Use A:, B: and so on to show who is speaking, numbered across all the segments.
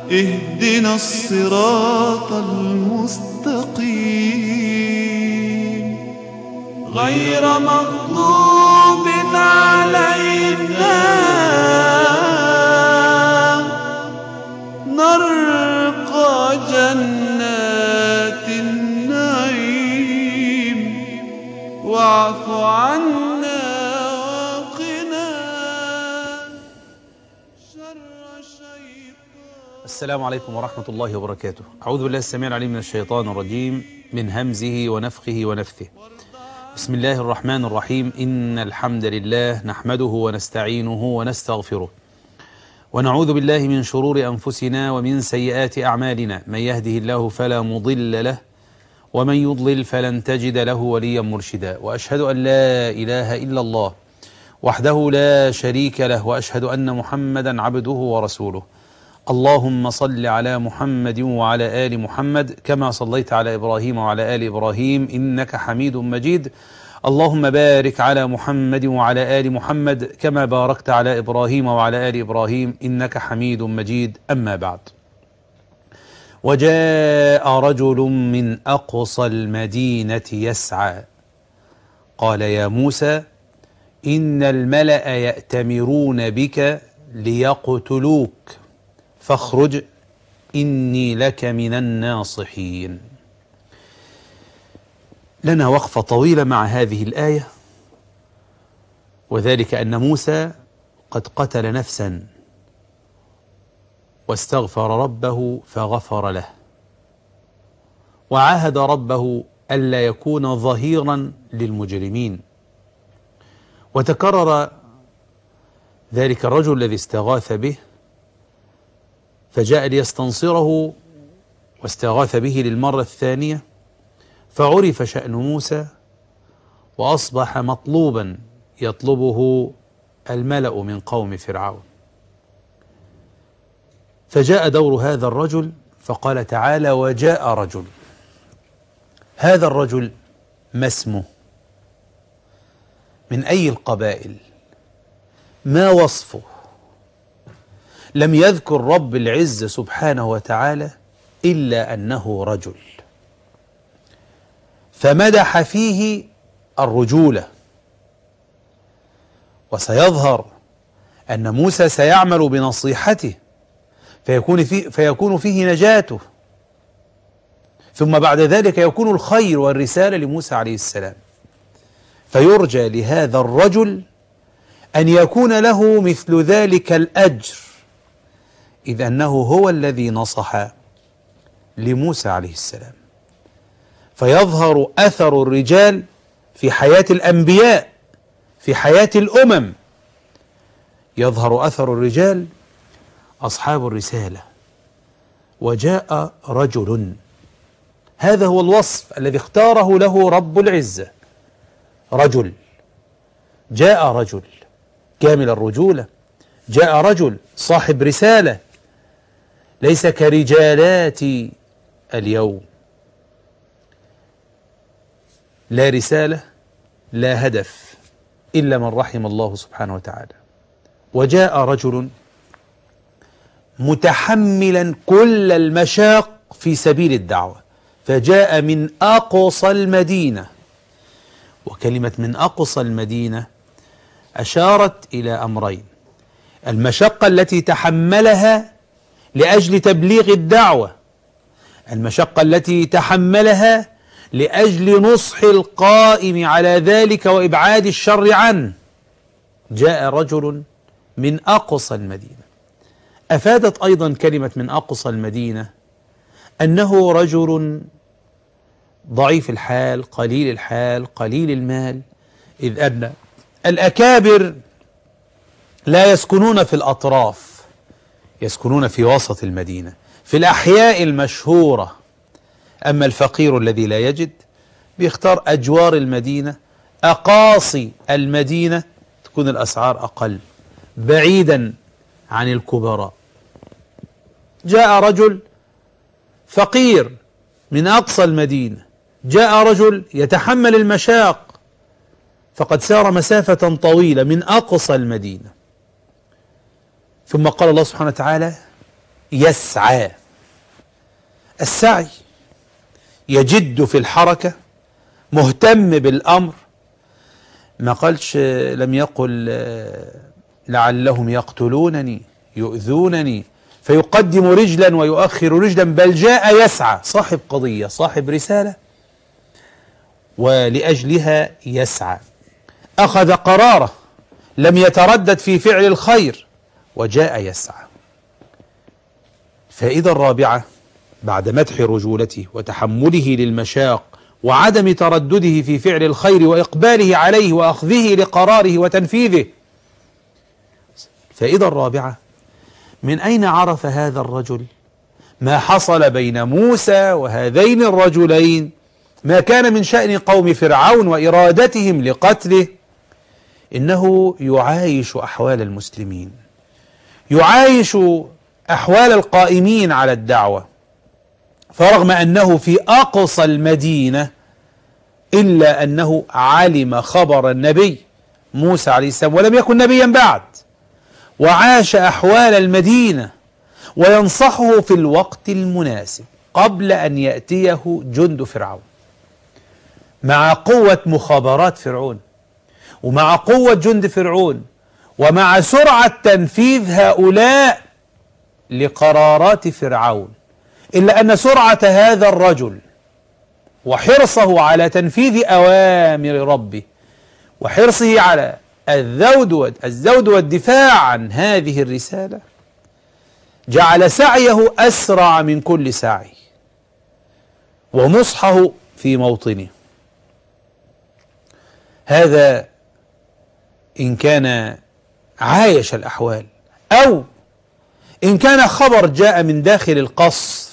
A: اهدنا الصراط المستقيم غير مغضوب علينا نرقى جنات النعيم واعف عنا وقنا شر الشيطان.
B: السلام عليكم ورحمة الله وبركاته. أعوذ بالله السميع العليم من الشيطان الرجيم من همزه ونفخه ونفثه. بسم الله الرحمن الرحيم. إن الحمد لله نحمده ونستعينه ونستغفره ونعوذ بالله من شرور أنفسنا ومن سيئات أعمالنا، من يهده الله فلا مضل له ومن يضلل فلن تجد له وليا مرشدا، وأشهد أن لا إله إلا الله وحده لا شريك له، وأشهد أن محمدا عبده ورسوله. اللهم صل على محمد وعلى آل محمد كما صليت على إبراهيم وعلى آل إبراهيم إنك حميد مجيد. اللهم بارك على محمد وعلى آل محمد كما باركت على إبراهيم وعلى آل إبراهيم إنك حميد مجيد. أما بعد، وجاء رجل من أقصى المدينة يسعى قال يا موسى إن الملأ يأتمرون بك ليقتلوك فاخرج إني لك من الناصحين. لنا وقفة طويلة مع هذه الآية، وذلك أن موسى قد قتل نفسا واستغفر ربه فغفر له، وعاهد ربه ألا يكون ظهيرا للمجرمين. وتكرر ذلك الرجل الذي استغاث به فجاء ليستنصره واستغاث به للمرة الثانية، فعرف شأن موسى وأصبح مطلوبا يطلبه الملأ من قوم فرعون. فجاء دور هذا الرجل فقال تعالى وجاء رجل. هذا الرجل ما اسمه؟ من أي القبائل؟ ما وصفه؟ لم يذكر رب العزة سبحانه وتعالى إلا أنه رجل، فمدح فيه الرجولة. وسيظهر أن موسى سيعمل بنصيحته فيكون فيه نجاته، ثم بعد ذلك يكون الخير والرسالة لموسى عليه السلام. فيرجى لهذا الرجل أن يكون له مثل ذلك الأجر، إذ أنه هو الذي نصح لموسى عليه السلام. فيظهر أثر الرجال في حياة الأنبياء، في حياة الأمم، يظهر أثر الرجال أصحاب الرسالة. وجاء رجل، هذا هو الوصف الذي اختاره له رب العزة، رجل. جاء رجل كامل الرجولة، جاء رجل صاحب رسالة، ليس كرجالات اليوم، لا رسالة لا هدف إلا من رحم الله سبحانه وتعالى. وجاء رجل متحملا كل المشاق في سبيل الدعوة، فجاء من أقصى المدينة. وكلمة من أقصى المدينة أشارت إلى أمرين: المشقة التي تحملها لأجل تبليغ الدعوة، المشقة التي تحملها لأجل نصح القائم على ذلك وإبعاد الشر عنه. جاء رجل من أقصى المدينة. أفادت أيضا كلمة من أقصى المدينة أنه رجل ضعيف الحال، قليل الحال، قليل المال، إذ أن الأكابر لا يسكنون في الأطراف، يسكنون في وسط المدينة في الأحياء المشهورة. أما الفقير الذي لا يجد بيختار أجوار المدينة، أقاصي المدينة تكون الأسعار أقل، بعيدا عن الكبراء. جاء رجل فقير من أقصى المدينة، جاء رجل يتحمل المشاق، فقد سار مسافة طويلة من أقصى المدينة. ثم قال الله سبحانه وتعالى: يسعى. السعي يجد في الحركة، مهتم بالأمر. ما قالش، لم يقل لعلهم يقتلونني يؤذونني فيقدم رجلا ويؤخر رجلا، بل جاء يسعى، صاحب قضية صاحب رسالة ولأجلها يسعى. أخذ قراره، لم يتردد في فعل الخير وجاء يسعى. فإذا الرابعة بعد مدح رجولته وتحمله للمشاق وعدم تردده في فعل الخير وإقباله عليه وأخذه لقراره وتنفيذه، فإذا الرابعة من أين عرف هذا الرجل ما حصل بين موسى وهذين الرجلين، ما كان من شأن قوم فرعون وإرادتهم لقتله؟ إنه يعايش أحوال المسلمين، يعايش أحوال القائمين على الدعوة، فرغم أنه في أقصى المدينة إلا أنه علم خبر النبي موسى عليه السلام ولم يكن نبيا بعد، وعاش أحوال المدينة وينصحه في الوقت المناسب قبل أن يأتيه جند فرعون، مع قوة مخابرات فرعون ومع قوة جند فرعون ومع سرعة تنفيذ هؤلاء لقرارات فرعون، إلا أن سرعة هذا الرجل وحرصه على تنفيذ أوامر ربه وحرصه على الزود والدفاع عن هذه الرسالة جعل سعيه أسرع من كل سعي ونصحه في موطنه. هذا إن كان عايش الأحوال، أو إن كان خبر جاء من داخل القصر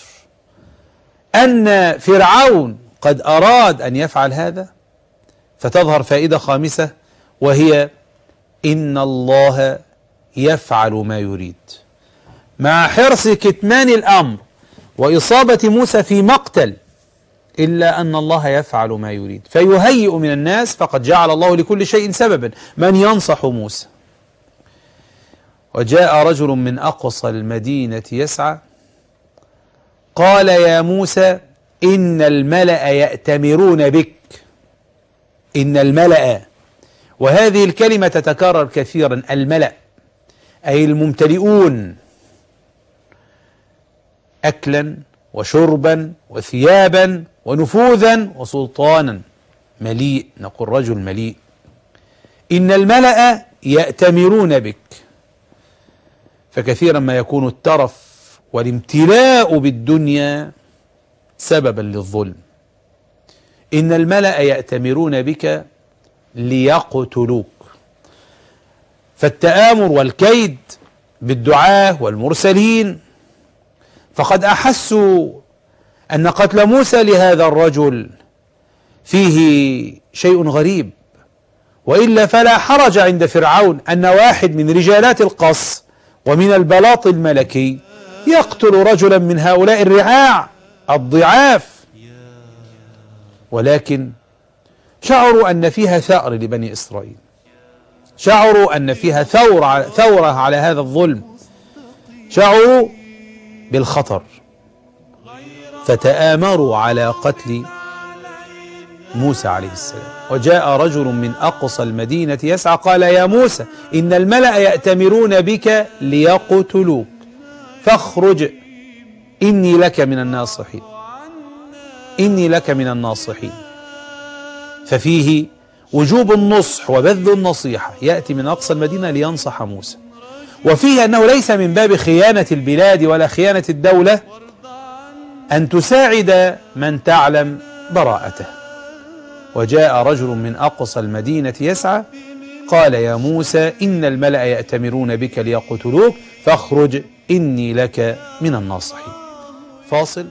B: أن فرعون قد أراد أن يفعل هذا، فتظهر فائدة خامسة، وهي إن الله يفعل ما يريد. مع حرص كتمان الأمر وإصابة موسى في مقتل، إلا أن الله يفعل ما يريد فيهيئ من الناس، فقد جعل الله لكل شيء سببا، من ينصح موسى. وجاء رجل من أقصى المدينة يسعى قال يا موسى إن الملأ يأتمرون بك. إن الملأ، وهذه الكلمة تتكرر كثيرا، الملأ أي الممتلئون أكلا وشربا وثيابا ونفوذا وسلطانا، مليء، نقول رجل مليء. إن الملأ يأتمرون بك، فكثيرا ما يكون الترف والامتلاء بالدنيا سببا للظلم. إن الملأ يأتمرون بك ليقتلوك، فالتآمر والكيد بالدعاة والمرسلين، فقد أحسوا أن قتل موسى لهذا الرجل فيه شيء غريب، وإلا فلا حرج عند فرعون أن واحد من رجالات القصر ومن البلاط الملكي يقتل رجلا من هؤلاء الرعاع الضعاف، ولكن شعروا أن فيها ثأر لبني إسرائيل، شعروا أن فيها ثورة على هذا الظلم، شعروا بالخطر، فتآمروا على قتل موسى عليه السلام. وجاء رجل من أقصى المدينة يسعى قال يا موسى إن الملأ يأتمرون بك ليقتلوك فاخرج إني لك من الناصحين. إني لك من الناصحين، ففيه وجوب النصح وبذل النصيحة، يأتي من أقصى المدينة لينصح موسى، وفيه أنه ليس من باب خيانة البلاد ولا خيانة الدولة أن تساعد من تعلم براءته. وجاء رجل من أقصى المدينة يسعى قال يا موسى إن الملأ يأتمرون بك ليقتلوك فاخرج إني لك من الناصحين. فاصل.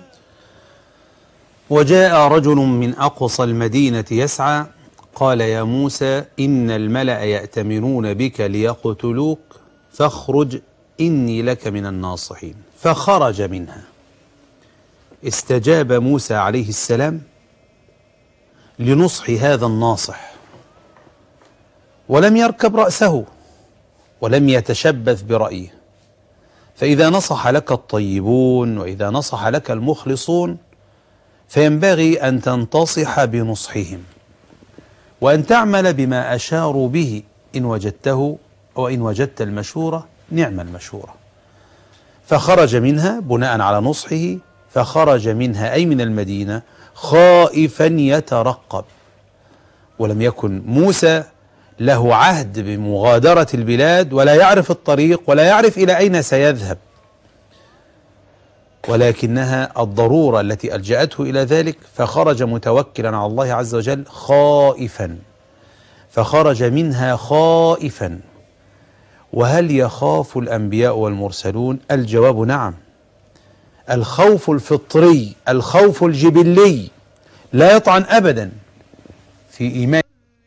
B: وجاء رجل من أقصى المدينة يسعى قال يا موسى إن الملأ يأتمرون بك ليقتلوك فاخرج إني لك من الناصحين. فخرج منها. استجاب موسى عليه السلام لنصح هذا الناصح، ولم يركب رأسه ولم يتشبث برأيه، فإذا نصح لك الطيبون وإذا نصح لك المخلصون فينبغي أن تنتصح بنصحهم وأن تعمل بما أشاروا به إن وجدته، وإن وجدت المشورة نعم المشورة. فخرج منها بناء على نصحه، فخرج منها أي من المدينة خائفا يترقب. ولم يكن موسى له عهد بمغادرة البلاد ولا يعرف الطريق ولا يعرف إلى أين سيذهب، ولكنها الضرورة التي ألجأته إلى ذلك، فخرج متوكلا على الله عز وجل خائفا، فخرج منها خائفا. وهل يخاف الأنبياء والمرسلون؟ الجواب نعم. الخوف الفطري، الخوف الجبلي لا يطعن أبدا في إيمان.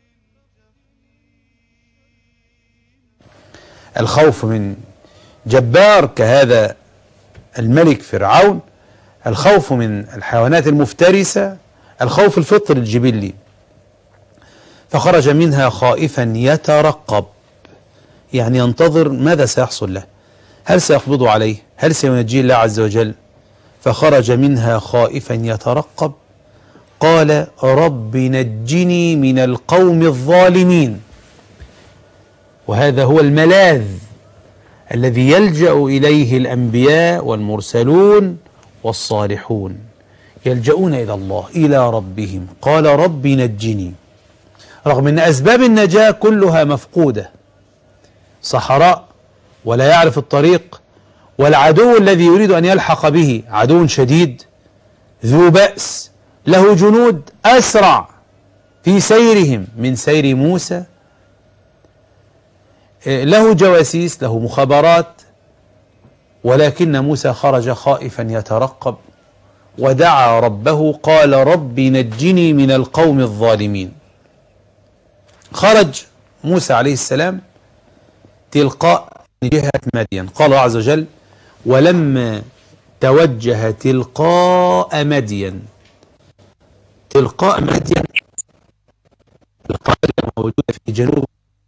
B: الخوف من جبار كهذا الملك فرعون، الخوف من الحيوانات المفترسة، الخوف الفطري الجبلي. فخرج منها خائفا يترقب، يعني ينتظر ماذا سيحصل له، هل سيقبض عليه، هل سينجيه الله عز وجل. فخرج منها خائفا يترقب، قال رب نجني من القوم الظالمين. وهذا هو الملاذ الذي يلجأ إليه الأنبياء والمرسلون والصالحون، يلجؤون إلى الله إلى ربهم. قال رب نجني، رغم أن أسباب النجاة كلها مفقودة، صحراء ولا يعرف الطريق، والعدو الذي يريد أن يلحق به عدو شديد ذو بأس له جنود أسرع في سيرهم من سير موسى، له جواسيس له مخابرات، ولكن موسى خرج خائفا يترقب ودعا ربه قال رب نجني من القوم الظالمين. خرج موسى عليه السلام تلقاء جهة مدين، قال الله عز وجل ولما توجه تلقاء مدين. تلقاء مدين القرية موجودة في جنوب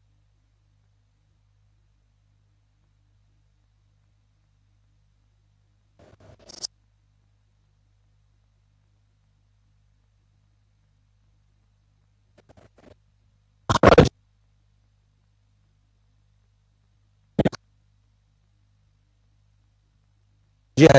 B: جهة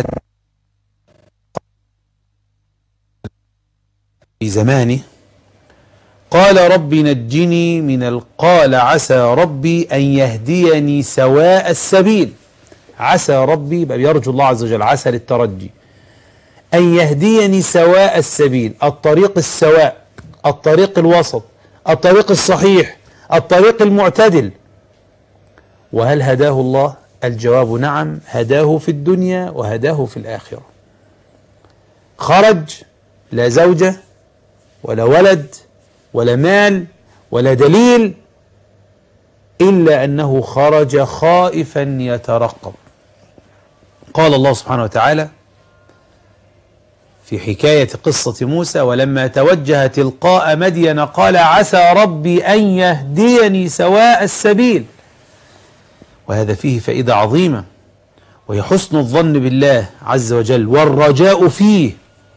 B: في زمانه. قال رب نجني من قال عسى ربي أن يهديني سواء السبيل. عسى ربي يرجو الله عز وجل، عسى للترجي، أن يهديني سواء السبيل، الطريق السواء، الطريق الوسط، الطريق الصحيح، الطريق المعتدل. وهل هداه الله؟ الجواب نعم، هداه في الدنيا وهداه في الآخرة. خرج لا زوجة ولا ولد ولا مال ولا دليل، إلا أنه خرج خائفا يترقب. قال الله سبحانه وتعالى في حكاية قصة موسى ولما توجه تلقاء مدين قال عسى ربي أن يهديني سواء السبيل. وهذا فيه فائدة عظيمة، وهي حسن الظن بالله عز وجل والرجاء فيه.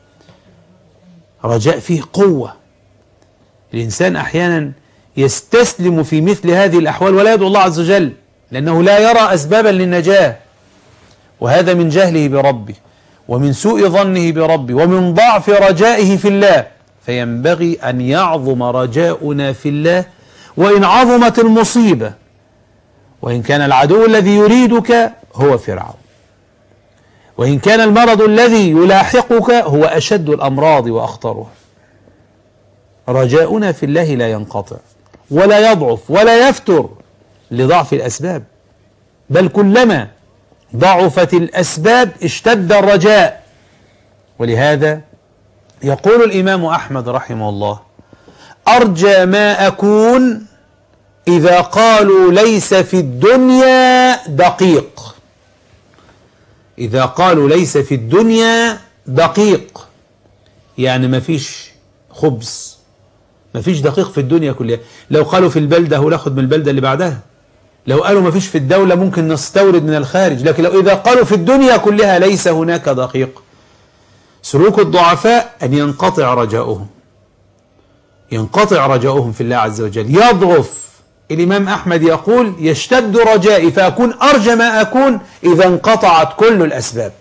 B: رجاء فيه قوة. الإنسان أحيانا يستسلم في مثل هذه الأحوال ولا يدعو الله عز وجل، لأنه لا يرى أسبابا للنجاة، وهذا من جهله بربه ومن سوء ظنه بربه ومن ضعف رجائه في الله. فينبغي أن يعظم رجاؤنا في الله وإن عظمت المصيبة، وإن كان العدو الذي يريدك هو فرعون، وإن كان المرض الذي يلاحقك هو أشد الأمراض وأخطرها. رجاؤنا في الله لا ينقطع ولا يضعف ولا يفتر لضعف الأسباب، بل كلما ضعفت الأسباب اشتد الرجاء. ولهذا يقول الإمام أحمد رحمه الله أرجى ما أكون إذا قالوا ليس في الدنيا دقيق. إذا قالوا ليس في الدنيا دقيق، يعني ما فيش خبز، ما فيش دقيق في الدنيا كلها. لو قالوا في البلدة هو ناخد من البلدة اللي بعدها، لو قالوا ما فيش في الدولة ممكن نستورد من الخارج، لكن لو إذا قالوا في الدنيا كلها ليس هناك دقيق. سلوك الضعفاء أن ينقطع رجاؤهم، ينقطع رجاؤهم في الله عز وجل، يضعف. الإمام أحمد يقول يشتد رجائي فأكون أرجى ما أكون إذا انقطعت كل الأسباب.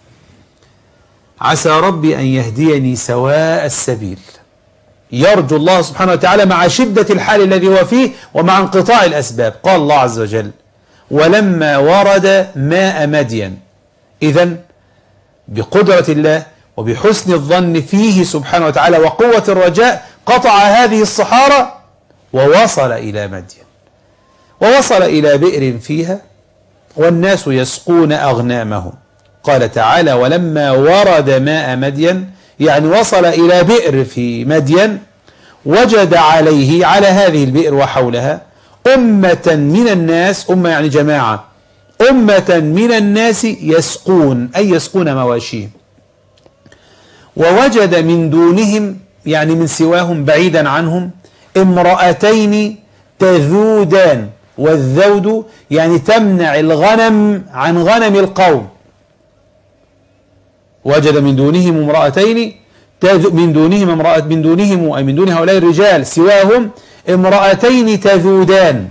B: عسى ربي أن يهديني سواء السبيل. يرجو الله سبحانه وتعالى مع شدة الحال الذي هو فيه ومع انقطاع الأسباب. قال الله عز وجل ولما ورد ماء مدين. إذن بقدرة الله وبحسن الظن فيه سبحانه وتعالى وقوة الرجاء قطع هذه الصحارى ووصل إلى مدين، ووصل إلى بئر فيها والناس يسقون أغنامهم. قال تعالى ولما ورد ماء مدين، يعني وصل إلى بئر في مدين، وجد عليه على هذه البئر وحولها أمة من الناس، أمة يعني جماعة، أمة من الناس يسقون، أي يسقون مواشيهم. ووجد من دونهم يعني من سواهم بعيدا عنهم امرأتين تذودان، والذود يعني تمنع الغنم عن غنم القوم. وجد من دونهم امرأتين من دونهم أي من دون هؤلاء الرجال سواهم امرأتين تذودان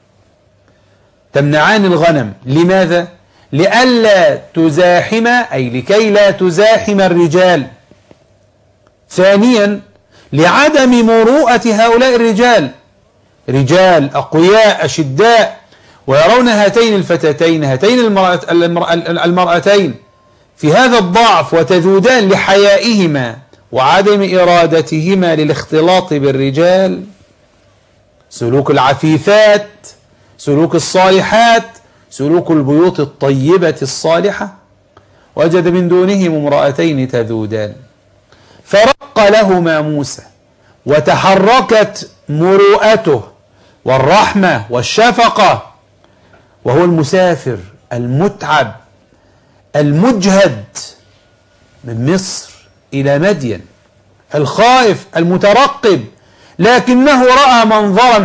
B: تمنعان الغنم. لماذا؟ لئلا تزاحم، أي لكي لا تزاحم الرجال. ثانيا لعدم مروءة هؤلاء الرجال، رجال أقوياء أشداء، ويرون هاتين الفتاتين هاتين المرأتين في هذا الضعف وتذودان لحيائهما وعدم إرادتهما للاختلاط بالرجال. سلوك العفيفات، سلوك الصالحات، سلوك البيوت الطيبة الصالحة. وجد من دونهم امرأتين تذودان فرق لهما موسى وتحركت مروءته والرحمة والشفقة، وهو المسافر المتعب المجهد من مصر إلى مدين، الخائف المترقب، لكنه رأى منظرا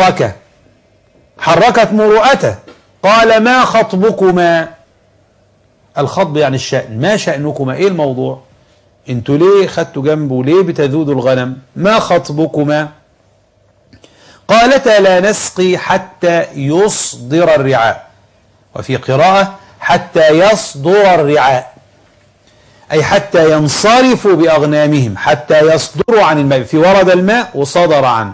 B: حركت مروءته. قال ما خطبكما؟ الخطب يعني الشأن، ما شأنكما؟ ايه الموضوع؟ انتوا ليه خدتوا جنبه؟ ليه بتذودوا الغنم؟ ما خطبكما؟ قالتا لا نسقي حتى يصدر الرعاء، وفي قراءة حتى يصدر الرعاء، أي حتى ينصرفوا بأغنامهم، حتى يصدروا عن الماء. في ورد الماء وصدر عنه.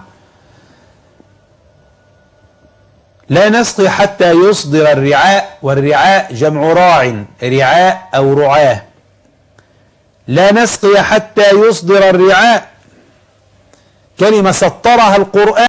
B: لا نسقي حتى يصدر الرعاء، والرعاء جمع راع، رعاء أو رعاه. لا نسقي حتى يصدر الرعاء، كلمة سطرها القرآن.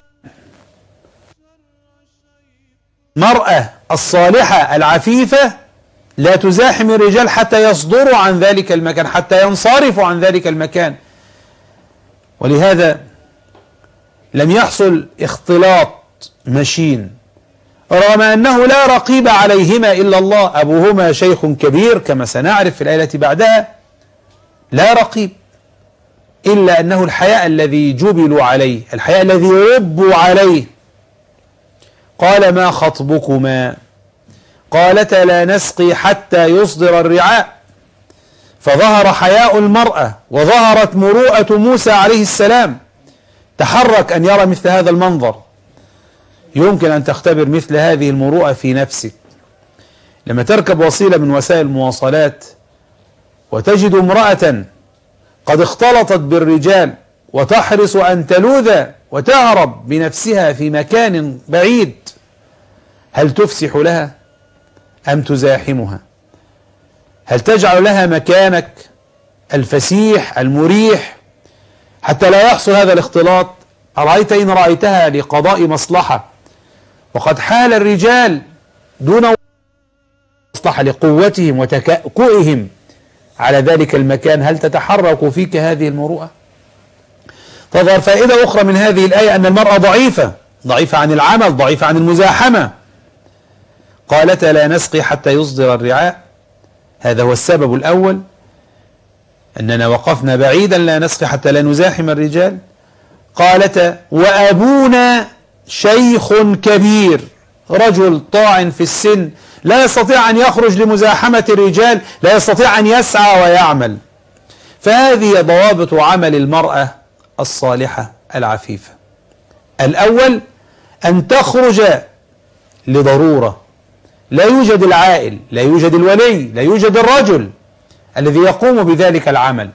B: المرأة الصالحة العفيفة لا تزاحم الرجال حتى يصدروا عن ذلك المكان، حتى ينصرفوا عن ذلك المكان. ولهذا لم يحصل اختلاط مشين، رغم أنه لا رقيب عليهما إلا الله. أبوهما شيخ كبير كما سنعرف في الآية التي بعدها، لا رقيب، إلا أنه الحياء الذي جبلوا عليه، الحياء الذي ربوا عليه. قال ما خطبكما؟ قالتا لا نسقي حتى يصدر الرعاء. فظهر حياء المرأة وظهرت مروءة موسى عليه السلام، تحرك أن يرى مثل هذا المنظر. يمكن أن تختبر مثل هذه المروءة في نفسك لما تركب وسيلة من وسائل المواصلات وتجد امرأة قد اختلطت بالرجال وتحرص أن تلوذ وتهرب بنفسها في مكان بعيد. هل تفسح لها أم تزاحمها؟ هل تجعل لها مكانك الفسيح المريح حتى لا يحصل هذا الاختلاط؟ أرأيت إن رأيتها لقضاء مصلحة وقد حال الرجال دون مصلحة لقوتهم وتكأكئهم على ذلك المكان، هل تتحرك فيك هذه المروءة؟ تظهر فائدة أخرى من هذه الآية أن المرأة ضعيفة عن العمل، ضعيفة عن المزاحمة. قالتا لا نسقي حتى يصدر الرعاء، هذا هو السبب الأول، أننا وقفنا بعيدا لا نسقي حتى لا نزاحم الرجال. قالتا وأبونا شيخ كبير، رجل طاعن في السن لا يستطيع أن يخرج لمزاحمة الرجال، لا يستطيع أن يسعى ويعمل. فهذه ضوابط عمل المرأة الصالحة العفيفة. الأول أن تخرج لضرورة، لا يوجد العائل، لا يوجد الولي، لا يوجد الرجل الذي يقوم بذلك العمل،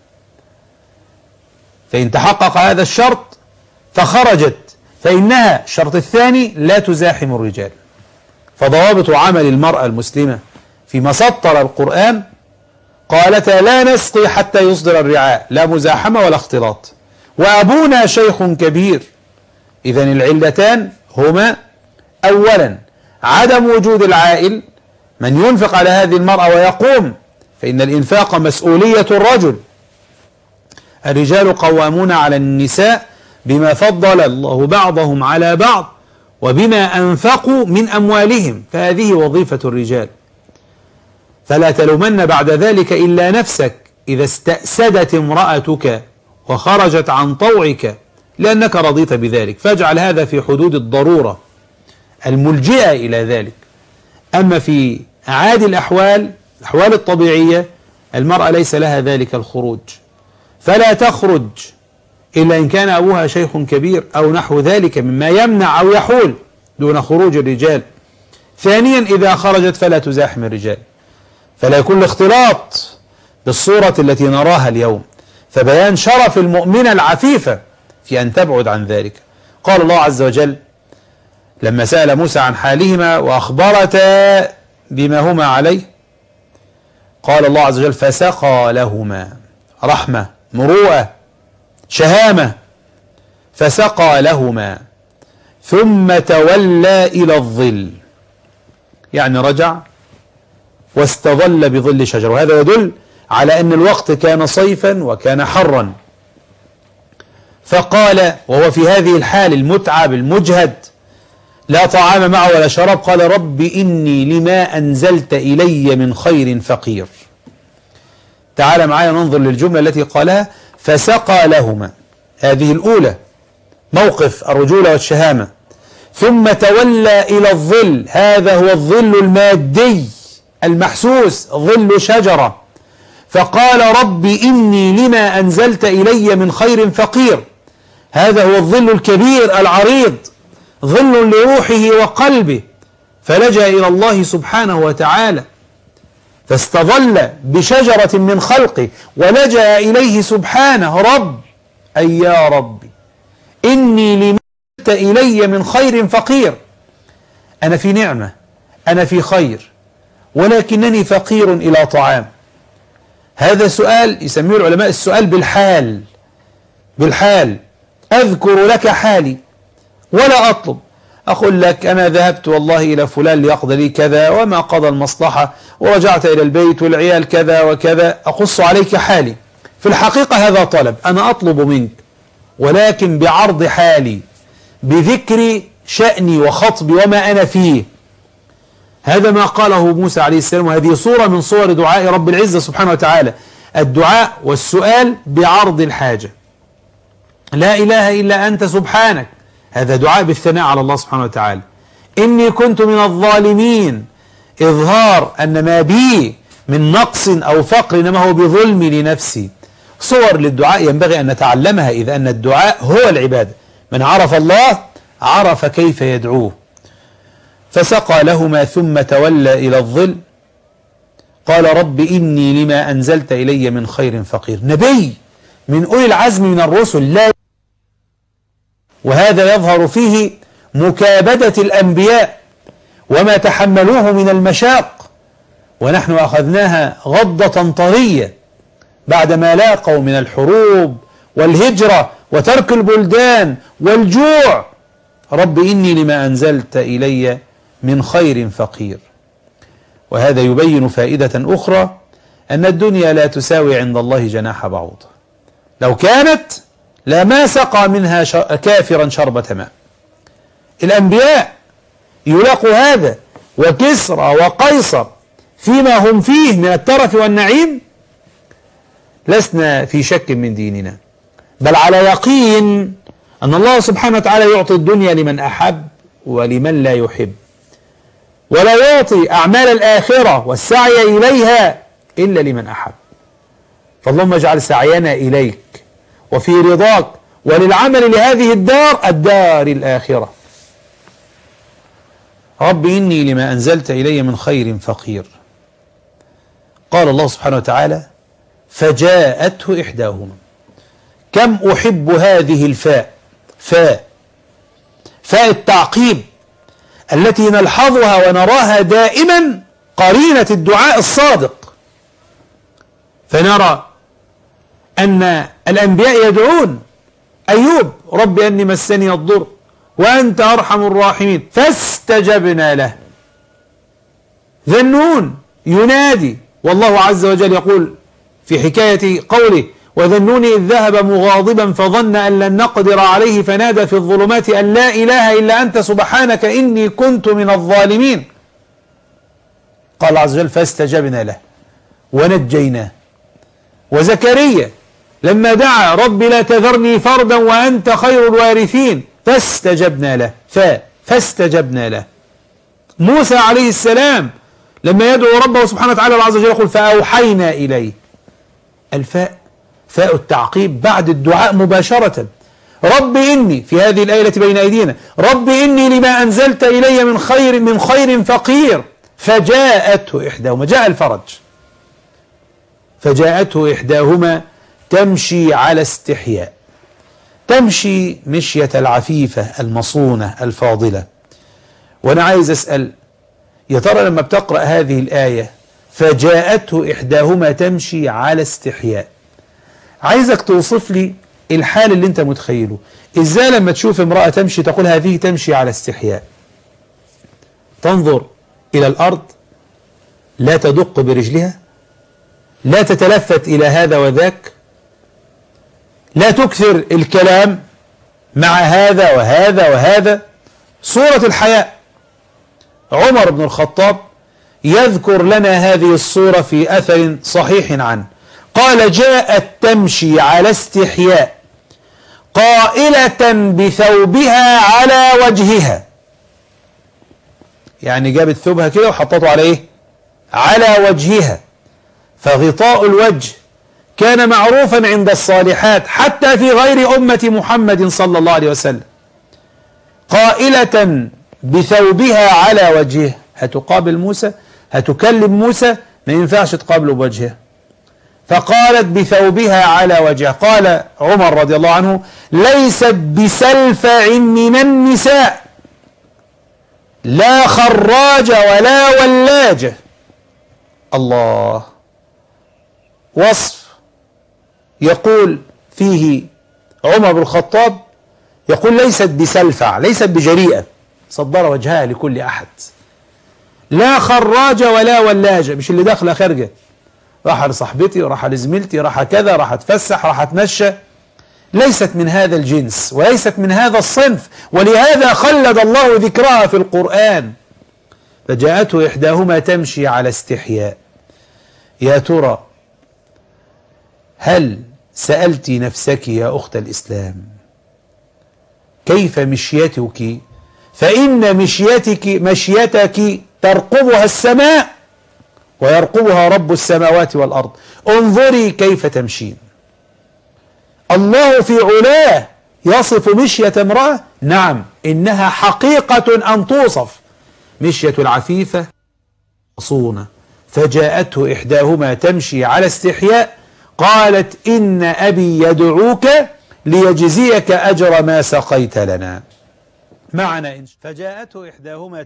B: فإن تحقق هذا الشرط فخرجت، فإنها الشرط الثاني لا تزاحم الرجال. فضوابط عمل المرأة المسلمة فيما سطر القرآن قالتا لا نسقي حتى يصدر الرعاء، لا مزاحمة ولا اختلاط، وأبونا شيخ كبير. إذن العلتان هما أولا عدم وجود العائل، من ينفق على هذه المرأة ويقوم، فإن الإنفاق مسؤولية الرجل. الرجال قوامون على النساء بما فضل الله بعضهم على بعض وبما أنفقوا من أموالهم، فهذه وظيفة الرجال. فلا تلومن بعد ذلك إلا نفسك إذا استأسدت امرأتك وخرجت عن طوعك لأنك رضيت بذلك، فاجعل هذا في حدود الضرورة الملجئة إلى ذلك. أما في عادي الأحوال الطبيعية المرأة ليس لها ذلك الخروج، فلا تخرج إلا إن كان أبوها شيخ كبير أو نحو ذلك مما يمنع أو يحول دون خروج الرجال. ثانيا إذا خرجت فلا تزاحم الرجال، فلا يكون الاختلاط بالصورة التي نراها اليوم، فبيان شرف المؤمنة العفيفة في أن تبعد عن ذلك. قال الله عز وجل لما سأل موسى عن حالهما وأخبرتا بما هما عليه، قال الله عز وجل فسقى لهما، رحمة، مروءة، شهامة، فسقى لهما ثم تولى إلى الظل، يعني رجع واستظل بظل شجر. وهذا يدل على أن الوقت كان صيفا وكان حرا، فقال وهو في هذه الحال المتعب المجهد لا طعام معه ولا شراب، قال رب إني لما أنزلت إلي من خير فقير. تعال معايا ننظر للجملة التي قالها فسقى لهما، هذه الأولى موقف الرجولة والشهامة. ثم تولى إلى الظل، هذا هو الظل المادي المحسوس، ظل شجرة، فقال رب إني لما أنزلت إلي من خير فقير، هذا هو الظل الكبير العريض، ظل لروحه وقلبه، فلجأ إلى الله سبحانه وتعالى فاستظل بشجرة من خلقه ولجأ إليه سبحانه، رب أي يا ربي إني لما أنزلت إلي من خير فقير، أنا في نعمة، أنا في خير، ولكنني فقير إلى طعام. هذا سؤال يسميه العلماء السؤال بالحال، أذكر لك حالي ولا أطلب، أقول لك أنا ذهبت والله إلى فلان ليقضي لي كذا وما قضى المصلحة، ورجعت إلى البيت والعيال كذا وكذا، أقص عليك حالي. في الحقيقة هذا طلب، أنا أطلب منك ولكن بعرض حالي، بذكر شأني وخطبي وما أنا فيه. هذا ما قاله موسى عليه السلام، وهذه صورة من صور دعاء رب العزة سبحانه وتعالى، الدعاء والسؤال بعرض الحاجة. لا إله إلا أنت سبحانك، هذا دعاء بالثناء على الله سبحانه وتعالى. إني كنت من الظالمين، إظهار أن ما بي من نقص أو فقر إنما هو بظلمي لنفسي. صور للدعاء ينبغي أن نتعلمها، إذا أن الدعاء هو العبادة، من عرف الله عرف كيف يدعوه. فسقى لهما ثم تولى إلى الظل، قال رب إني لما أنزلت إلي من خير فقير. نبي من أولي العزم من الرسل، لا، وهذا يظهر فيه مكابدة الأنبياء وما تحملوه من المشاق، ونحن أخذناها غضة طرية بعدما لاقوا من الحروب والهجرة وترك البلدان والجوع. رب إني لما أنزلت إلي من خير فقير. وهذا يبين فائدة أخرى، أن الدنيا لا تساوي عند الله جناح بعوضة، لو كانت لما سقى منها كافرا شربة ماء. الأنبياء يلاقوا هذا، وكسرى وقيصر فيما هم فيه من الترف والنعيم، لسنا في شك من ديننا، بل على يقين أن الله سبحانه وتعالى يعطي الدنيا لمن أحب ولمن لا يحب. ولا يعطي أعمال الآخرة والسعي إليها إلا لمن أحب. فاللهم اجعل سعينا إليك وفي رضاك وللعمل لهذه الدار الآخرة. رب إني لما أنزلت إلي من خير فقير. قال الله سبحانه وتعالى فجاءته إحداهما. كم أحب هذه الفاء، فاء التعقيب التي نلحظها ونراها دائما قرينة الدعاء الصادق. فنرى أن الأنبياء يدعون أيوب رب أني مسني الضر وأنت أرحم الراحمين فاستجبنا له. ذنون ينادي والله عز وجل يقول في حكاية قوله وذنون إذ ذهب مغاضبا فظن أن لن نقدر عليه فنادى في الظلمات أن لا إله إلا أنت سبحانك إني كنت من الظالمين. قال عز وجل فاستجبنا له ونجيناه. وزكريا لما دعا رب لا تذرني فردا وأنت خير الوارثين فاستجبنا له، فاستجبنا له. موسى عليه السلام لما يدعو ربه سبحانه وتعالى عز وجل يقول فأوحينا إليه. الفاء فاء التعقيب بعد الدعاء مباشرة. رب إني في هذه الآية التي بين أيدينا رب إني لما أنزلت إلي من خير فقير فجاءته إحداهما. جاء الفرج. فجاءته إحداهما تمشي على استحياء. تمشي مشية العفيفة المصونة الفاضلة. وأنا عايز أسأل يا ترى لما بتقرأ هذه الآية فجاءته إحداهما تمشي على استحياء، عايزك توصف لي الحال اللي انت متخيله. ازاي لما تشوف امرأة تمشي تقول هذه تمشي على استحياء؟ تنظر إلى الأرض، لا تدق برجلها، لا تتلفت إلى هذا وذاك، لا تكثر الكلام مع هذا وهذا وهذا. صورة الحياء. عمر بن الخطاب يذكر لنا هذه الصورة في أثر صحيح عنه. قال جاءت تمشي على استحياء قائلة بثوبها على وجهها. يعني جابت ثوبها كده وحطته على ايه؟ على وجهها. فغطاء الوجه كان معروفا عند الصالحات حتى في غير أمة محمد صلى الله عليه وسلم. قائلة بثوبها على وجهها. هتقابل موسى، هتكلم موسى، ما ينفعش تقابله بوجهها. فقالت بثوبها على وجهها. قال عمر رضي الله عنه ليست بسلفع من النساء لا خراجة ولا ولاجة. الله. وصف يقول فيه عمر بن الخطاب، يقول ليست بسلفع، ليست بجريئة، صدر وجهها لكل أحد. لا خراجة ولا ولاجة، مش اللي داخله خارجة، راح لصاحبتي، راح لزميلتي، راح كذا، راح اتفسح، راح اتمشى. ليست من هذا الجنس وليست من هذا الصنف، ولهذا خلد الله ذكرها في القرآن. فجاءته إحداهما تمشي على استحياء. يا ترى هل سألت نفسك يا أخت الإسلام كيف مشيتك؟ فإن مشيتك ترقبها السماء ويرقبها رب السماوات والأرض. انظري كيف تمشين. الله في علاه يصف مشية امرأة، نعم إنها حقيقة أن توصف. مشية العفيفة مصونة. فجاءته إحداهما تمشي على استحياء قالت إن أبي يدعوك ليجزيك أجر ما سقيت لنا. معنى فجاءته إحداهما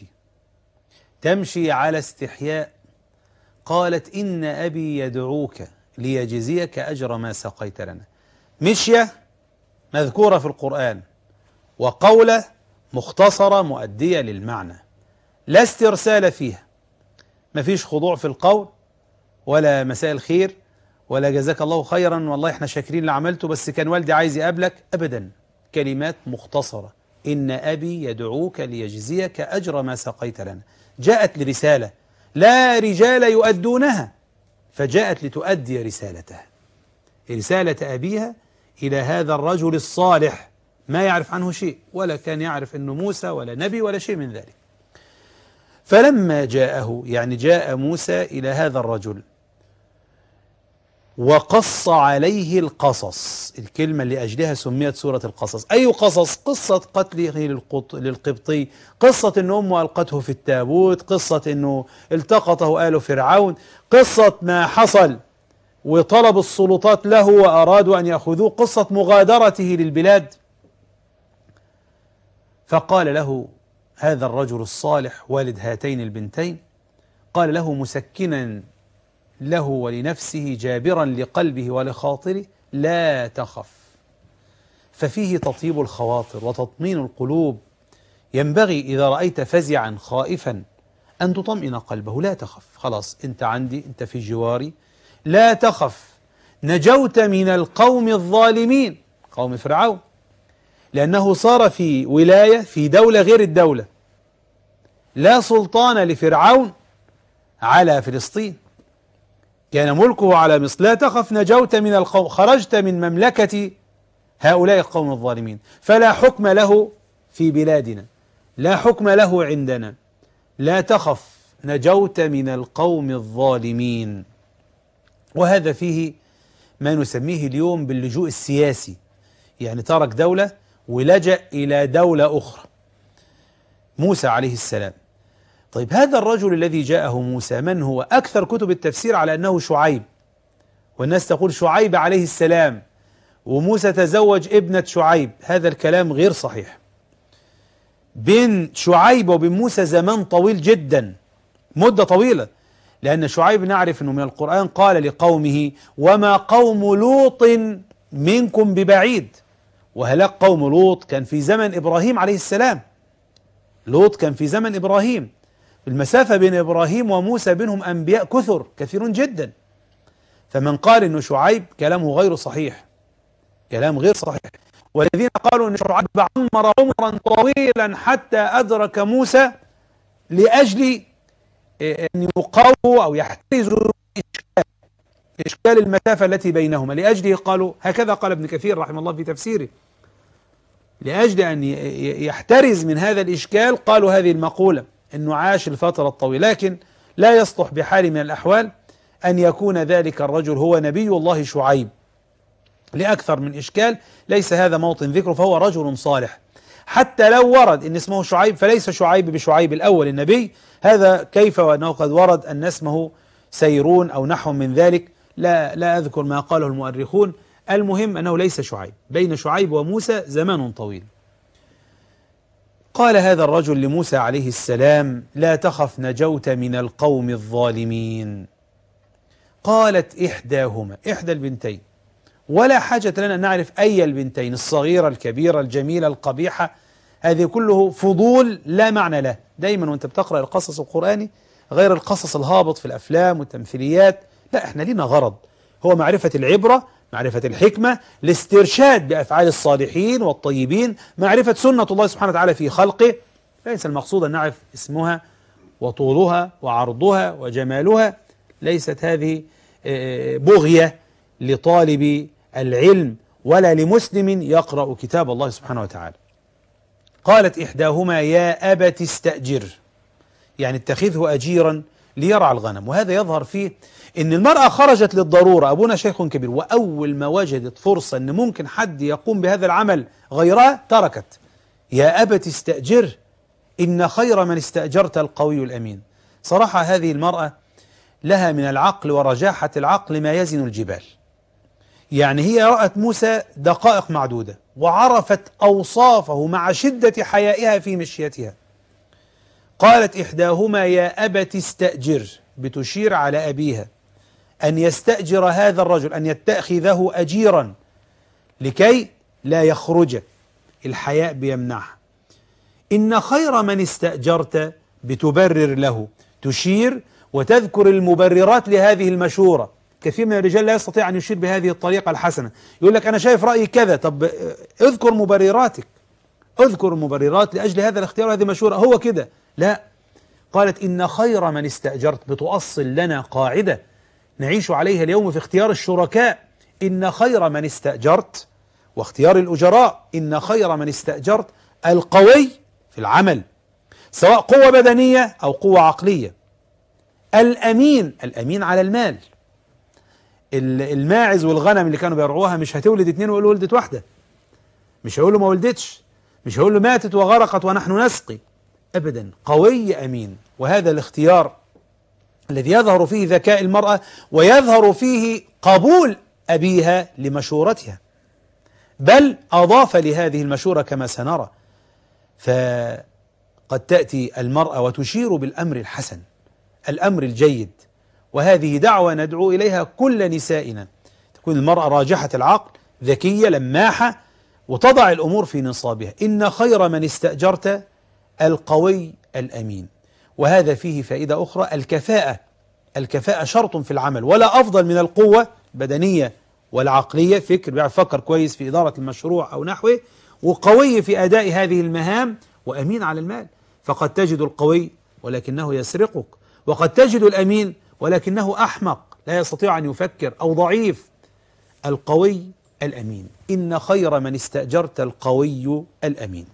B: تمشي على استحياء قالت إن أبي يدعوك ليجزيك أجر ما سقيت لنا. مشية مذكورة في القرآن، وقولة مختصرة مؤدية للمعنى، لا استرسال فيها، مفيش خضوع في القول، ولا مساء الخير، ولا جزاك الله خيرا والله احنا شاكرين اللي عملته بس كان والدي عايز يقابلك، أبدا. كلمات مختصرة. إن أبي يدعوك ليجزيك أجر ما سقيت لنا. جاءت لرسالة لا رجال يؤدونها، فجاءت لتؤدي رسالتها، رسالة أبيها إلى هذا الرجل الصالح ما يعرف عنه شيء، ولا كان يعرف أنه موسى ولا نبي ولا شيء من ذلك. فلما جاءه، يعني جاء موسى إلى هذا الرجل وقص عليه القصص، الكلمة اللي أجلها سميت سورة القصص. أي قصص؟ قصة قتله للقبطي، قصة أن أمه ألقته في التابوت، قصة أنه التقطه آل فرعون، قصة ما حصل وطلب السلطات له وأرادوا أن يأخذوه، قصة مغادرته للبلاد. فقال له هذا الرجل الصالح والد هاتين البنتين، قال له مسكنا له ولنفسه جابرا لقلبه ولخاطره: لا تخف. ففيه تطيب الخواطر وتطمين القلوب. ينبغي إذا رأيت فزعا خائفا أن تطمئن قلبه. لا تخف، خلاص أنت عندي، أنت في جواري، لا تخف، نجوت من القوم الظالمين، قوم فرعون، لأنه صار في ولاية، في دولة غير الدولة، لا سلطان لفرعون على فلسطين، كان ملكه على مصر. لا تخف، نجوت من القوم، خرجت من مملكة هؤلاء القوم الظالمين، فلا حكم له في بلادنا، لا حكم له عندنا. لا تخف، نجوت من القوم الظالمين. وهذا فيه ما نسميه اليوم باللجوء السياسي، يعني ترك دولة ولجأ إلى دولة أخرى. موسى عليه السلام. طيب هذا الرجل الذي جاءه موسى من هو؟ أكثر كتب التفسير على أنه شعيب، والناس تقول شعيب عليه السلام وموسى تزوج ابنة شعيب. هذا الكلام غير صحيح. بين شعيب وبين موسى زمان طويل جدا، مدة طويلة، لأن شعيب نعرف أنه من القرآن قال لقومه: وما قوم لوط منكم ببعيد. وهلاك قوم لوط كان في زمن إبراهيم عليه السلام. لوط كان في زمن إبراهيم، المسافة بين إبراهيم وموسى بينهم أنبياء كثيرون جدا. فمن قال أنه شعيب كلامه غير صحيح، كلام غير صحيح. والذين قالوا أن شعيب عمر عمرا طويلا حتى أدرك موسى لأجل أن يقاوموا أو يحترزوا إشكال المسافة التي بينهما، لأجله قالوا هكذا. قال ابن كثير رحمه الله في تفسيره: لأجل أن يحترز من هذا الإشكال قالوا هذه المقولة، أنه عاش الفترة الطويلة. لكن لا يصلح بحال من الأحوال أن يكون ذلك الرجل هو نبي الله شعيب، لأكثر من إشكال. ليس هذا موطن ذكره، فهو رجل صالح. حتى لو ورد أن اسمه شعيب فليس شعيب بشعيب الأول النبي، هذا كيف وأنه قد ورد أن اسمه سيرون أو نحو من ذلك، لا أذكر ما قاله المؤرخون. المهم أنه ليس شعيب. بين شعيب وموسى زمان طويل. قال هذا الرجل لموسى عليه السلام: لا تخف، نجوت من القوم الظالمين. قالت إحداهما، إحدى البنتين، ولا حاجة لنا أن نعرف أي البنتين، الصغيرة الكبيرة الجميلة القبيحة، هذه كله فضول لا معنى له. دايما وانت بتقرأ القصص القرآني غير القصص الهابط في الأفلام والتمثيليات، لا، احنا لنا غرض هو معرفة العبرة، معرفة الحكمة، الاسترشاد بأفعال الصالحين والطيبين، معرفة سنة الله سبحانه وتعالى في خلقه. ليس المقصود أن نعرف اسمها وطولها وعرضها وجمالها. ليست هذه بغية لطالب العلم ولا لمسلم يقرأ كتاب الله سبحانه وتعالى. قالت إحداهما: يا أبت استأجر، يعني اتخذه أجيرا ليرعى الغنم. وهذا يظهر فيه إن المرأة خرجت للضرورة، أبونا شيخ كبير، وأول ما وجدت فرصة أن ممكن حد يقوم بهذا العمل غيرها تركت. يا أبت استأجر إن خير من استأجرت القوي الأمين. صراحة هذه المرأة لها من العقل ورجاحة العقل ما يزن الجبال. يعني هي رأت موسى دقائق معدودة وعرفت أوصافه مع شدة حيائها في مشيتها. قالت إحداهما: يا أبت استأجر، بتشير على أبيها أن يستأجر هذا الرجل، أن يتخذه أجيرا لكي لا يخرج، الحياء بيمنعها. إن خير من استأجرت، بتبرر له، تشير وتذكر المبررات لهذه المشورة. كثير من الرجال لا يستطيع أن يشير بهذه الطريقة الحسنة، يقول لك أنا شايف رأيي كذا. طب اذكر مبرراتك، اذكر المبررات لأجل هذا الاختيار، هذه مشورة، هو كده. لا، قالت إن خير من استأجرت، بتؤصل لنا قاعدة نعيش عليها اليوم في اختيار الشركاء. إن خير من استأجرت، واختيار الأجراء، إن خير من استأجرت القوي في العمل. سواء قوة بدنية أو قوة عقلية. الأمين على المال. الماعز والغنم اللي كانوا بيرعوها مش هتولد اتنين ويقولوا ولدت واحدة، مش هيقولوا ما ولدتش، مش هيقولوا ماتت وغرقت ونحن نسقي، أبدا. قوي أمين. وهذا الاختيار الذي يظهر فيه ذكاء المرأة ويظهر فيه قبول أبيها لمشورتها، بل أضاف لهذه المشورة كما سنرى. فقد تأتي المرأة وتشير بالأمر الحسن، الأمر الجيد، وهذه دعوة ندعو إليها كل نسائنا. تكون المرأة راجحة العقل، ذكية لماحة، وتضع الأمور في نصابها. إن خير من استأجرت القوي الأمين. وهذا فيه فائدة أخرى، الكفاءة شرط في العمل، ولا أفضل من القوة البدنية والعقلية، بيعرف يفكر كويس في إدارة المشروع أو نحوه، وقوي في أداء هذه المهام، وأمين على المال. فقد تجد القوي ولكنه يسرقك، وقد تجد الأمين ولكنه أحمق لا يستطيع أن يفكر أو ضعيف. القوي الأمين. إن خير من استأجرت القوي الأمين.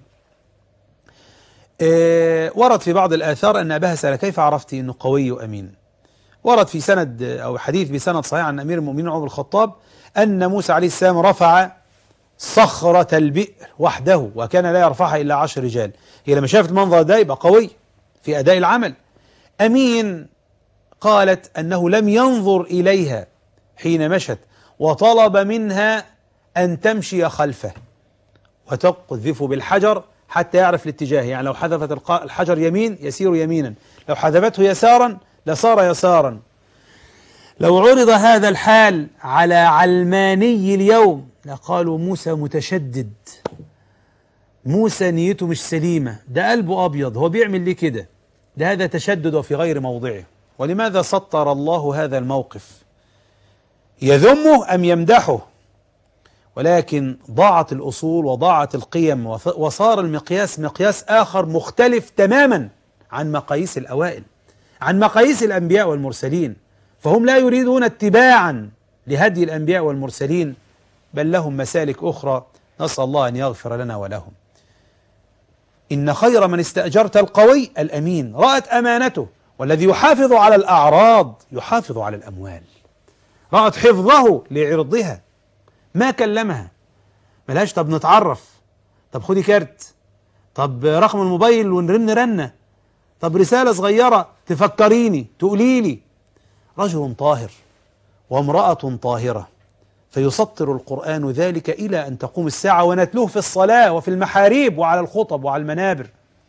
B: ورد في بعض الآثار أن أباها سأل كيف عرفت أنه قوي وأمين؟ ورد في سند أو حديث بسند صحيح عن أمير المؤمنين عمر الخطاب أن موسى عليه السلام رفع صخرة البئر وحده، وكان لا يرفعها إلا 10 رجال. هي لما شافت المنظر ده يبقى قوي في أداء العمل. أمين قالت أنه لم ينظر إليها حين مشت، وطلب منها أن تمشي خلفه وتقذف بالحجر حتى يعرف الاتجاه. يعني لو حذفت الحجر يمين يسير يمينا، لو حذفته يسارا لصار يسارا. لو عرض هذا الحال على علماني اليوم لقالوا موسى متشدد، موسى نيته مش سليمة، ده قلبه أبيض، هو بيعمل ليه كده؟ ده هذا تشدد وفي غير موضعه. ولماذا سطر الله هذا الموقف؟ يذمه أم يمدحه؟ ولكن ضاعت الأصول وضاعت القيم، وصار المقياس مقياس آخر مختلف تماما عن مقاييس الأوائل، عن مقاييس الأنبياء والمرسلين. فهم لا يريدون اتباعا لهدي الأنبياء والمرسلين، بل لهم مسالك أخرى، نسأل الله أن يغفر لنا ولهم. إن خير من استأجرت القوي الأمين. رأت أمانته، والذي يحافظ على الأعراض يحافظ على الأموال. رأت حفظه لعرضها، ما كلمها، ملهاش طب نتعرف، طب خدي كارت، طب رقم الموبايل ونرن رنة، طب رسالة صغيرة تفكريني تقولي لي. رجل طاهر وامرأة طاهرة، فيسطر القرآن ذلك إلى أن تقوم الساعة، ونتلوه في الصلاة وفي المحاريب وعلى الخطب وعلى المنابر.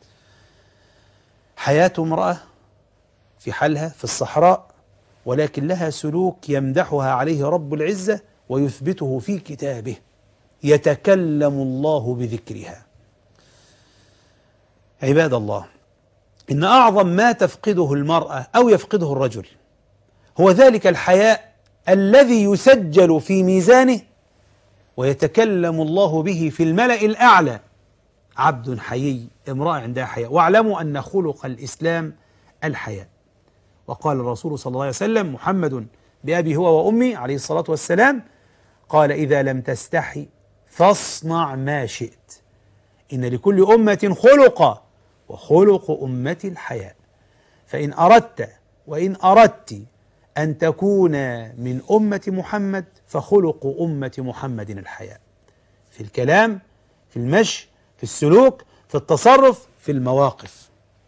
B: حياة امرأة في حالها في الصحراء، ولكن لها سلوك يمدحها عليه رب العزة ويثبته في كتابه، يتكلم الله بذكرها. عباد الله، إن أعظم ما تفقده المرأة أو يفقده الرجل هو ذلك الحياء الذي يسجل في ميزانه ويتكلم الله به في الملأ الأعلى. عبد حيي، امرأة عندها حياء. واعلموا أن خلق الإسلام الحياء. وقال الرسول صلى الله عليه وسلم: محمد بأبي هو وأمي عليه الصلاة والسلام، قال: إذا لم تستحي فاصنع ما شئت، إن لكل أمة خلق، وخلق أمتي الحياء. فإن أردت وإن أردت أن تكون من أمة محمد فخلق أمة محمد الحياء، في الكلام، في المشي، في السلوك، في التصرف، في المواقف.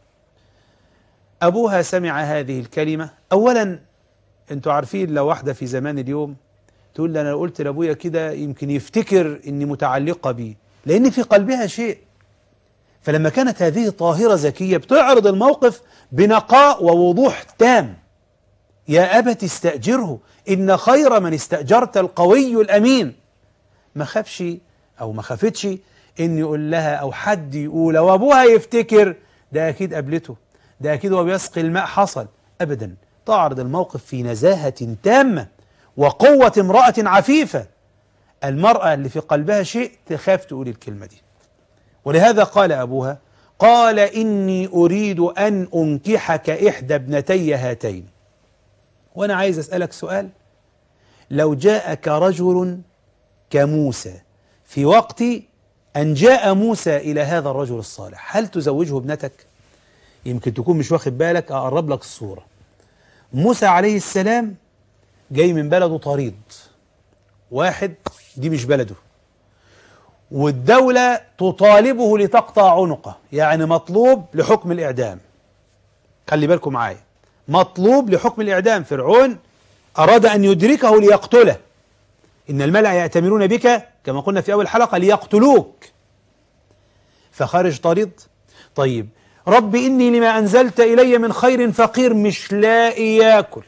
B: أبوها سمع هذه الكلمة. أولا أنتوا عارفين لو واحدة في زمان اليوم تقول لي أنا قلت لأبويا كده يمكن يفتكر إني متعلقة بيه، لأن في قلبها شيء. فلما كانت هذه طاهرة زكية بتعرض الموقف بنقاء ووضوح تام. يا أبت استأجره، إن خير من استأجرت القوي الأمين. ما خافش أو ما خافتش إن يقول لها أو حد يقول أو أبوها يفتكر ده أكيد قابلته، ده أكيد هو بيسقي الماء حصل. أبدا، تعرض الموقف في نزاهة تامة وقوة امرأة عفيفة. المرأة اللي في قلبها شيء تخاف تقول الكلمة دي. ولهذا قال أبوها: قال إني أريد أن أنكحك إحدى ابنتي هاتين. وأنا عايز أسألك سؤال: لو جاءك رجل كموسى في وقت أن جاء موسى إلى هذا الرجل الصالح، هل تزوجه ابنتك؟ يمكن تكون مش واخد بالك، أقرب لك الصورة. موسى عليه السلام جاي من بلده طريد، واحد دي مش بلده، والدولة تطالبه لتقطع عنقه، يعني مطلوب لحكم الإعدام. خلي بالكم معايا، مطلوب لحكم الإعدام. فرعون أراد أن يدركه ليقتله. إن الملأ يأتمرون بك كما قلنا في أول حلقة ليقتلوك، فخرج طريد. طيب رب إني لما أنزلت إلي من خير فقير، مش لاقي ياكل،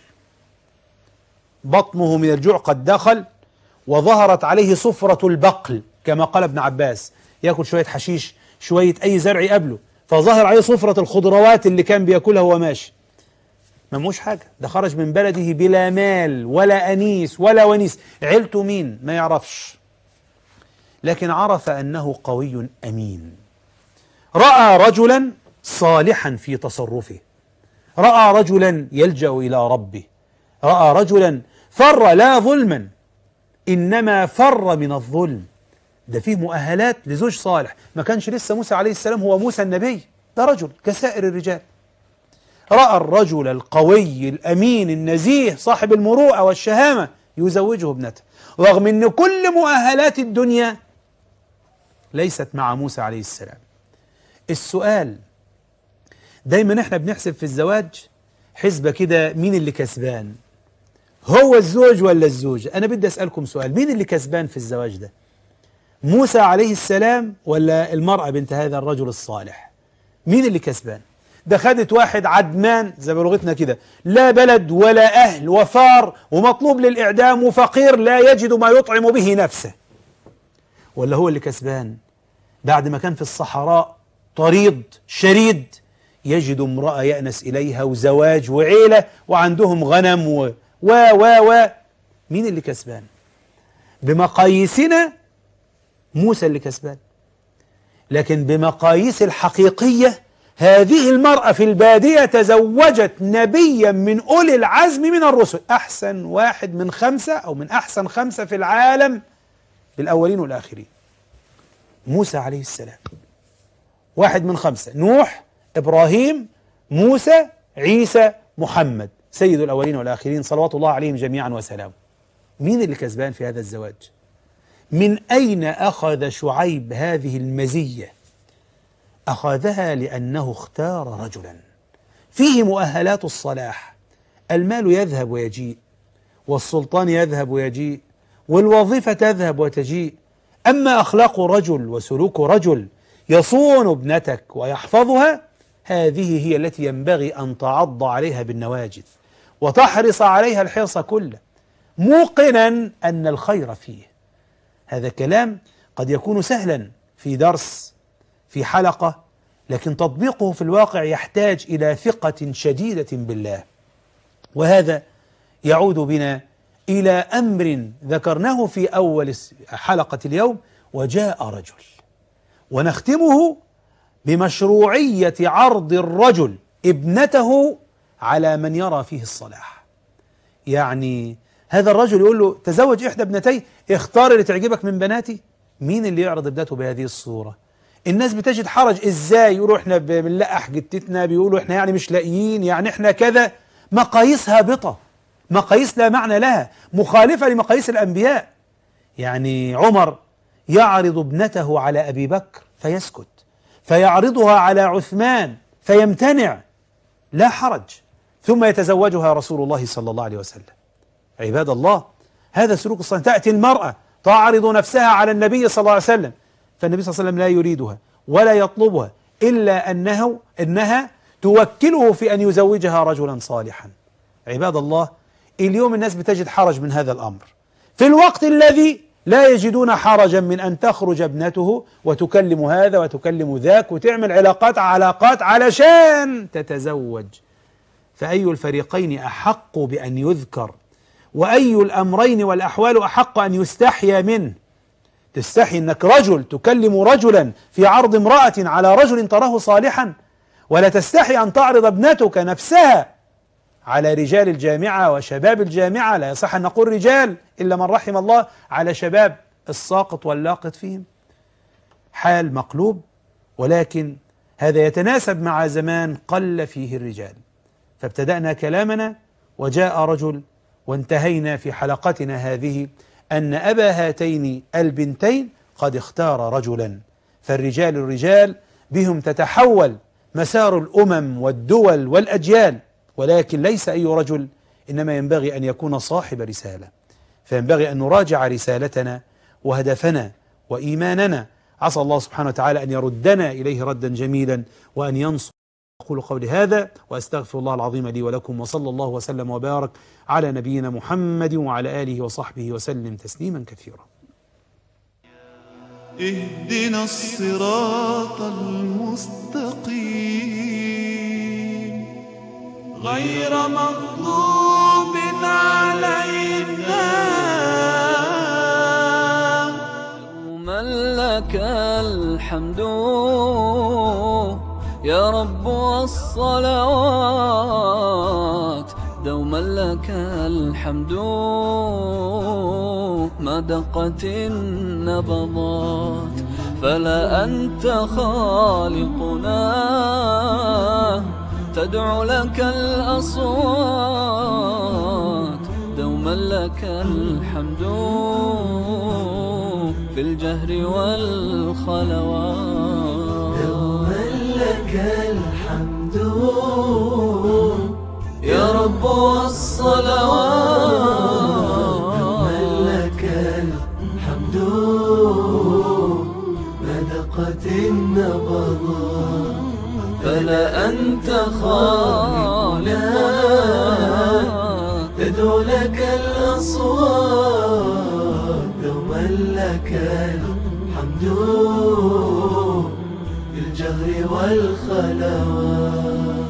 B: بطنه من الجوع قد دخل، وظهرت عليه صفرة البقل كما قال ابن عباس، ياكل شوية حشيش، شوية أي زرع يقابله، فظهر عليه صفرة الخضروات اللي كان بياكلها وهو ماشي. ما موش حاجة، ده خرج من بلده بلا مال ولا أنيس ولا ونيس. عيلته مين؟ ما يعرفش، لكن عرف أنه قوي أمين. رأى رجلا صالحا في تصرفه، رأى رجلا يلجأ إلى ربه، رأى رجلا فر لا ظلما إنما فر من الظلم. ده فيه مؤهلات لزوج صالح. ما كانش لسه موسى عليه السلام هو موسى النبي، ده رجل كسائر الرجال. رأى الرجل القوي الأمين النزيه صاحب المروءة والشهامة يزوجه ابنته، رغم أن كل مؤهلات الدنيا ليست مع موسى عليه السلام. السؤال دايما احنا بنحسب في الزواج حسبة كده، مين اللي كسبان؟ هو الزوج ولا الزوجة؟ أنا بدي أسألكم سؤال، مين اللي كسبان في الزواج ده؟ موسى عليه السلام ولا المرأة بنت هذا الرجل الصالح؟ مين اللي كسبان؟ ده خدت واحد عدمان زي بلغتنا كده، لا بلد ولا أهل وفار ومطلوب للإعدام وفقير لا يجد ما يطعم به نفسه، ولا هو اللي كسبان بعد ما كان في الصحراء طريد شريد يجد امرأة يأنس إليها وزواج وعيلة وعندهم غنم و مين اللي كسبان؟ بمقاييسنا موسى اللي كسبان، لكن بمقاييس الحقيقية هذه المرأة في البادية تزوجت نبيا من أولي العزم من الرسل، أحسن واحد من 5 أو من أحسن 5 في العالم بالأولين والآخرين. موسى عليه السلام واحد من 5، نوح، إبراهيم، موسى، عيسى، محمد، سيد الأولين والآخرين صلوات الله عليهم جميعا وسلام. مين اللي كسبان في هذا الزواج؟ من أين أخذ شعيب هذه المزية؟ أخذها لأنه اختار رجلا فيه مؤهلات الصلاح. المال يذهب ويجيء، والسلطان يذهب ويجيء، والوظيفة تذهب وتجيء، أما أخلاق رجل وسلوك رجل يصون ابنتك ويحفظها، هذه هي التي ينبغي أن تعض عليها بالنواجذ وتحرص عليها الحرص كله، موقنا أن الخير فيه. هذا كلام قد يكون سهلا في درس في حلقة، لكن تطبيقه في الواقع يحتاج إلى ثقة شديدة بالله. وهذا يعود بنا إلى أمر ذكرناه في أول حلقة اليوم، وجاء رجل، ونختمه بمشروعية عرض الرجل ابنته على من يرى فيه الصلاح. يعني هذا الرجل يقول له تزوج إحدى ابنتي، اختار اللي تعجبك من بناتي. مين اللي يعرض ابنته بهذه الصورة؟ الناس بتجد حرج، ازاي يقولوا احنا بنلقح جتتنا، بيقولوا احنا يعني مش لاقيين، يعني احنا كذا. مقاييس هابطة، مقاييس لا معنى لها، مخالفة لمقاييس الأنبياء. يعني عمر يعرض ابنته على أبي بكر فيسكت، فيعرضها على عثمان فيمتنع، لا حرج، ثم يتزوجها رسول الله صلى الله عليه وسلم. عباد الله، هذا سلوك الصالح. تأتي المرأة تعرض نفسها على النبي صلى الله عليه وسلم، فالنبي صلى الله عليه وسلم لا يريدها ولا يطلبها إلا أنها توكله في أن يزوجها رجلا صالحا. عباد الله، اليوم الناس بتجد حرج من هذا الأمر، في الوقت الذي لا يجدون حرجا من أن تخرج ابنته وتكلم هذا وتكلم ذاك وتعمل علاقات علشان تتزوج. فأي الفريقين أحق بأن يذكر؟ وأي الأمرين والأحوال أحق أن يستحيا منه؟ تستحي أنك رجل تكلم رجلا في عرض امرأة على رجل تراه صالحا، ولا تستحي أن تعرض ابنتك نفسها على رجال الجامعة وشباب الجامعة، لا يصح أن نقول رجال إلا من رحم الله، على شباب الساقط واللاقط فيهم. حال مقلوب، ولكن هذا يتناسب مع زمان قل فيه الرجال. فابتدأنا كلامنا وجاء رجل، وانتهينا في حلقتنا هذه أن أبا هاتين البنتين قد اختار رجلا. فالرجال الرجال بهم تتحول مسار الأمم والدول والأجيال، ولكن ليس أي رجل، إنما ينبغي أن يكون صاحب رسالة. فينبغي أن نراجع رسالتنا وهدفنا وإيماننا. عسى الله سبحانه وتعالى أن يردنا إليه ردا جميلا وأن ينصر. أقول قولي هذا وأستغفر الله العظيم لي ولكم، وصلى الله وسلم وبارك على نبينا محمد وعلى آله وصحبه وسلم تسليما كثيرا.
A: اهدنا الصراط المستقيم غير مغضوب علينا.
C: دوما لك الحمد يا رب والصلوات، دوما لك الحمد ما دقت النبضات. فلا أنت خالقنا تدعو لك الأصوات، دوما لك الحمد في الجهر والخلوات.
D: دوما لك الحمد يا رب والصلوات، دوما لك الحمد ما دقت النبضات. فلا أنت خالقنا تدعو لك الأصوات، دوما لك الحمد في الجهر والخلوات.